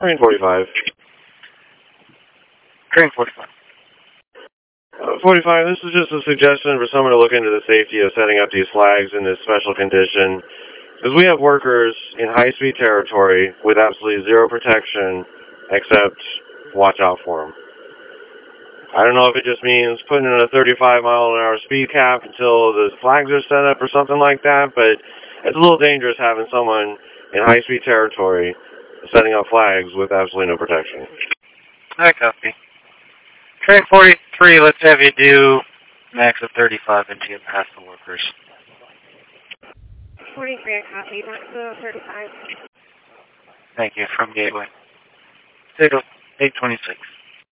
Train 45. Train 45. 45, this is just a suggestion for someone to look into the safety of setting up these flags in this special condition. Because we have workers in high-speed territory with absolutely zero protection except watch out for them. I don't know if it just means putting in a 35-mile-an-hour speed cap until the flags are set up or something like that, but it's a little dangerous having someone in high-speed territory setting up flags with absolutely no protection. I copy. Train 43, let's have you do max of 35 until you pass the workers. 43, I copy. Max of 35. Thank you, from Gateway. 826.